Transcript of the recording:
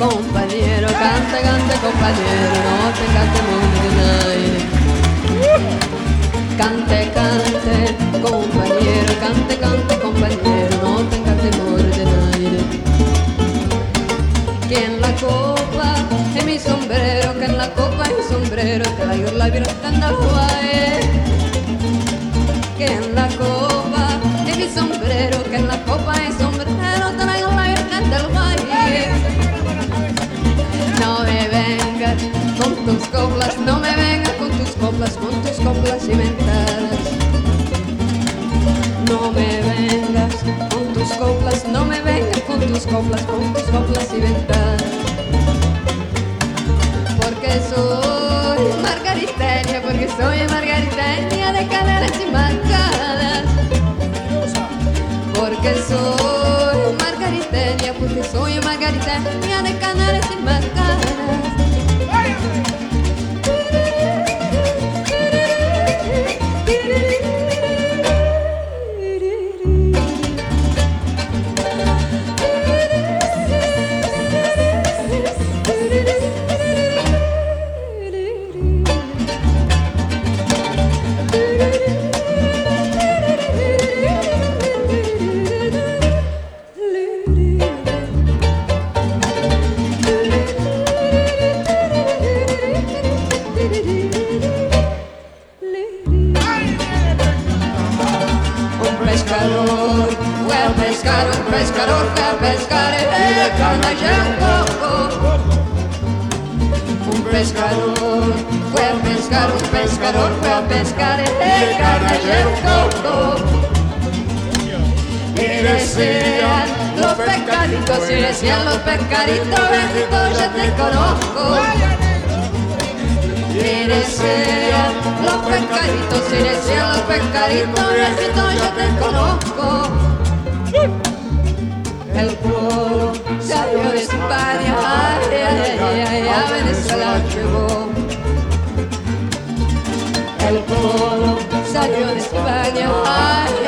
compañero, cante, cante, compañero, no tengas temor de nadie. Cante, cante, compañero, cante, cante, compañero, no tengas temor de nadie. Que en la copa es mi sombrero, que en la copa es mi sombrero, traigo la virgen del guay. Que en la copa es mi sombrero, que en la copa es sombrero, traigo la virgen del guay. No me vengas con tus coplas, no me vengas con tus coplas inventadas. No me vengas con tus coplas, no me vengas con tus coplas inventadas. Porque soy margariteña, de caderas y marcadas. Porque soy margariteña, de caderas y marcadas. Un pescador que a pescar y de carne llegó. Un pescador fue a pescar, un pescador fue a pescar y de carne llegó. Y decían los pescaditos, y decían los pescaditos, bendito ya te conozco. Y decían los pescaditos, y decían los pescaditos, bendito ya te conozco. El pueblo salió de España, a Venezuela llegó. El pueblo salió de España,